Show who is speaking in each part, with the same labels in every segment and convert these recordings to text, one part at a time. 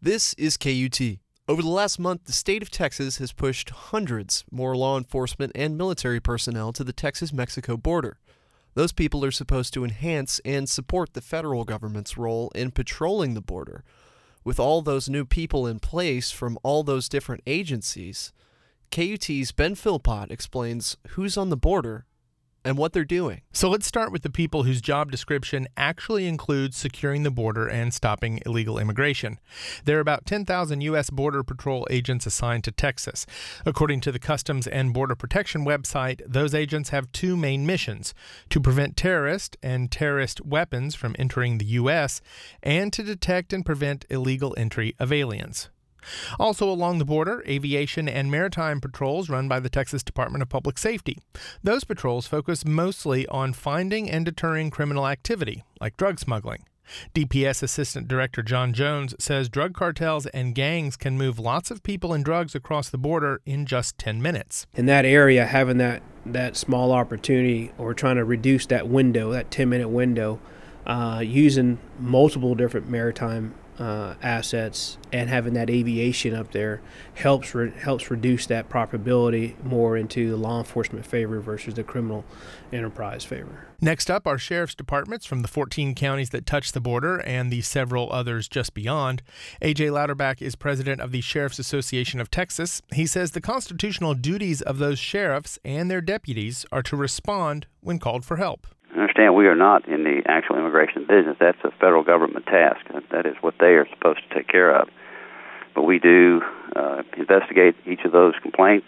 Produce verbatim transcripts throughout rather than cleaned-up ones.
Speaker 1: This is K U T. Over the last month, the state of Texas has pushed hundreds more law enforcement and military personnel to the Texas-Mexico border. Those people are supposed to enhance and support the federal government's role in patrolling the border. With all those new people in place from all those different agencies, K U T's Ben Philpott explains who's on the border and what they're doing.
Speaker 2: So let's start with the people whose job description actually includes securing the border and stopping illegal immigration. There are about ten thousand U S Border Patrol agents assigned to Texas. According to the Customs and Border Protection website, those agents have two main missions: to prevent terrorists and terrorist weapons from entering the U S and to detect and prevent illegal entry of aliens. Also along the border, aviation and maritime patrols run by the Texas Department of Public Safety. Those patrols focus mostly on finding and deterring criminal activity, like drug smuggling. D P S Assistant Director John Jones says drug cartels and gangs can move lots of people and drugs across the border in just ten minutes.
Speaker 3: In that area, having that, that small opportunity, or trying to reduce that window, that ten-minute window, uh, using multiple different maritime Uh, assets and having that aviation up there helps re- helps reduce that probability more into the law enforcement favor versus the criminal enterprise favor.
Speaker 2: Next up are sheriff's departments from the fourteen counties that touch the border and the several others just beyond. A J Louderback is president of the Sheriff's Association of Texas. He says the constitutional duties of those sheriffs and their deputies are to respond when called for help.
Speaker 4: Understand, we are not in the actual immigration business. That's a federal government task. That is what they are supposed to take care of. But we do uh, investigate each of those complaints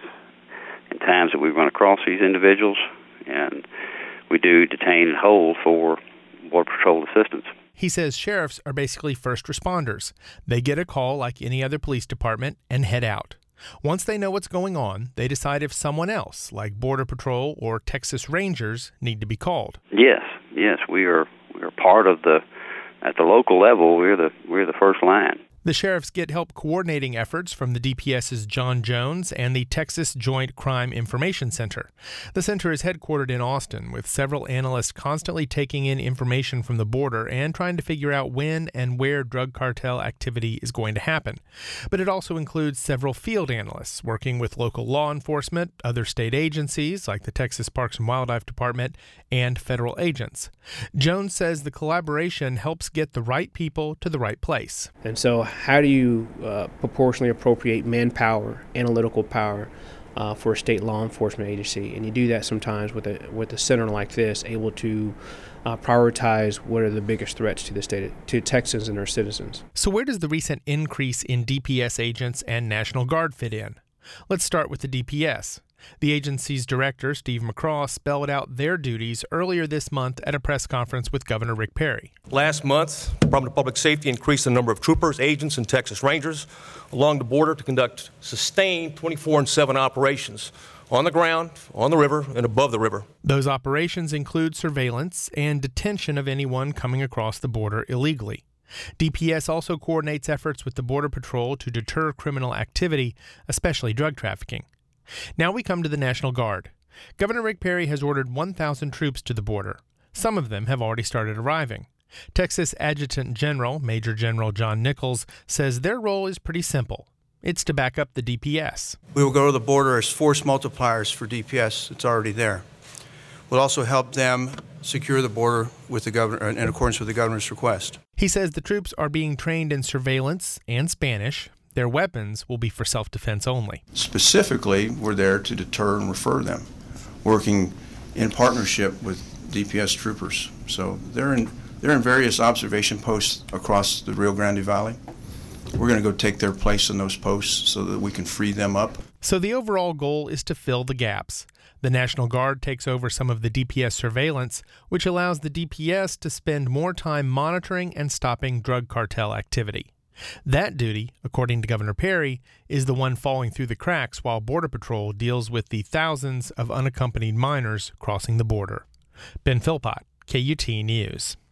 Speaker 4: in times that we run across these individuals, and we do detain and hold for Border Patrol assistance.
Speaker 2: He says sheriffs are basically first responders. They get a call like any other police department and head out. Once they know what's going on, they decide if someone else, like Border Patrol or Texas Rangers, need to be called.
Speaker 4: Yes, yes, we are we are part of the, at the local level, we're the we're the first line.
Speaker 2: The sheriffs get help coordinating efforts from the D P S's John Jones and the Texas Joint Crime Information Center. The center is headquartered in Austin, with several analysts constantly taking in information from the border and trying to figure out when and where drug cartel activity is going to happen. But it also includes several field analysts working with local law enforcement, other state agencies like the Texas Parks and Wildlife Department, and federal agents. Jones says the collaboration helps get the right people to the right place.
Speaker 3: And so how do you uh, proportionally appropriate manpower, analytical power uh, for a state law enforcement agency? And you do that sometimes with a with a center like this, able to uh, prioritize what are the biggest threats to the state, to Texans and their citizens.
Speaker 2: So where does the recent increase in D P S agents and National Guard fit in? Let's start with the D P S. The agency's director, Steve McCraw, spelled out their duties earlier this month at a press conference with Governor Rick Perry.
Speaker 5: Last month, the Department of Public Safety increased the number of troopers, agents, and Texas Rangers along the border to conduct sustained twenty-four seven operations on the ground, on the river, and above the river.
Speaker 2: Those operations include surveillance and detention of anyone coming across the border illegally. D P S also coordinates efforts with the Border Patrol to deter criminal activity, especially drug trafficking. Now we come to the National Guard. Governor Rick Perry has ordered one thousand troops to the border. Some of them have already started arriving. Texas Adjutant General Major General John Nichols says their role is pretty simple. It's to back up the D P S.
Speaker 6: We will go to the border as force multipliers for D P S. It's already there. We'll also help them secure the border with the governor in accordance with the governor's request.
Speaker 2: He says the troops are being trained in surveillance and Spanish. Their weapons will be for self-defense only.
Speaker 6: Specifically, we're there to deter and refer them, working in partnership with D P S troopers. So they're in they're in various observation posts across the Rio Grande Valley. We're going to go take their place in those posts so that we can free them up.
Speaker 2: So the overall goal is to fill the gaps. The National Guard takes over some of the D P S surveillance, which allows the D P S to spend more time monitoring and stopping drug cartel activity. That duty, according to Governor Perry, is the one falling through the cracks while Border Patrol deals with the thousands of unaccompanied minors crossing the border. Ben Philpott, K U T News.